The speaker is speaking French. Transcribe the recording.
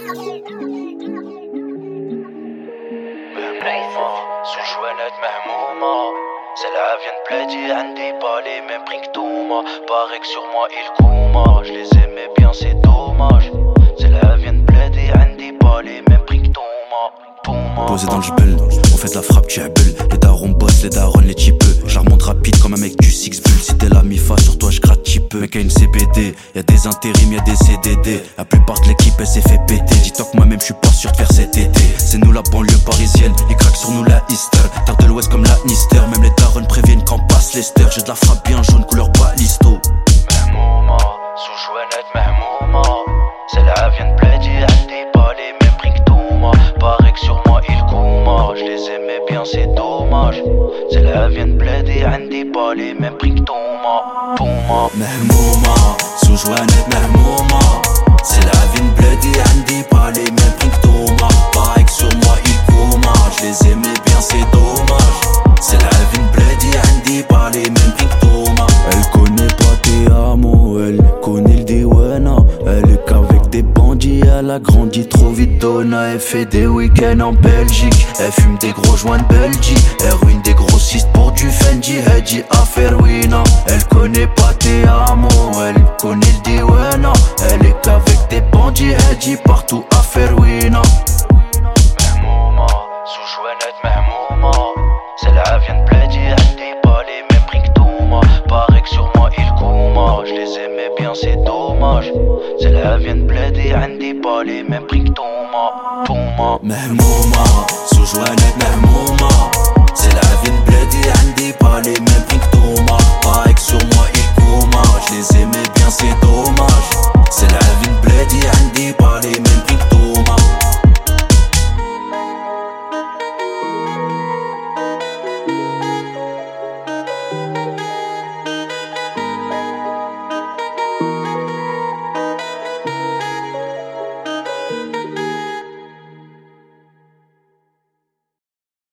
سو جوانات مهمومة C'est la vient de plaider, Andy pas les mêmes prix que Thomas. Paraît que sur moi il couma. Je les aimais bien, c'est dommage. C'est la vient de plaider, Andy pas les mêmes prix que Thomas. Posé dans le jbel, on fait de la frappe, tu habel. Les darons bossent, les darons les typeux. Je la remonte rapide comme un mec du Six Bull. Si t'es la mifa, sur toi je gratte petit peu. Mec a une CBD, y'a des intérims, y'a des CDD. La plupart de l'équipe elle s'est fait péter. Dis-toi que moi-même je suis pas sûr de faire cet été. C'est nous la banlieue parisienne, ils craquent sur nous la Easter. Terre de l'Ouest comme la Nister, même les darons préviennent quand passe l'Ester. J'ai de la frappe bien jaune, couleur balisto. Mehmouma, sous Jouanette Mehmouma. C'est la vient de plaider, Andy pas les mêmes prix que Thomas. Paraît que sur moi il couma. Je les aimais bien, c'est dommage. C'est la vient de plaider, Andy pas les mêmes prix que Thomas. Mehmouma, sous Jouanette Mehmouma. C'est la vie de bledi, Andy pas les mêmes prix que Thomas. Pareil que sur moi il couma. Je les aimais bien, c'est dommage. C'est la vie de bledi, Andy pas les mêmes prix que Thomas. Elle connaît pas tes amo, elle connaît le Diwana. Elle est qu'avec des bandits, elle a grandi trop vite Donna. Elle fait des week-ends en Belgique. Elle fume des gros joints de Belgique. Elle ruine des grossistes pour du Fendi. Elle dit affaire Wina. Elle connaît pas tes amo, elle connaît le Diwana. Elle est qu'avec des bandits, elle dit partout affaire Wina. Mehmouma, sous Jouanette Mehmouma. C'est la vient de plaider, Andy pas les mêmes prix que Thomas. Paraît que sur moi il couma. Je les aimais bien, c'est dommage. C'est la vient de plaider, Andy pas les mêmes prix que Thomas. Mehmouma, sous Jouanette Mehmouma. C'est la vie de bledi, Andy pas les mêmes prix que Thomas. Pareil que sur moi il couma. Je les aimais bien, c'est dommage. C'est la vie de bledi, Andy pas les mêmes prix que Thomas.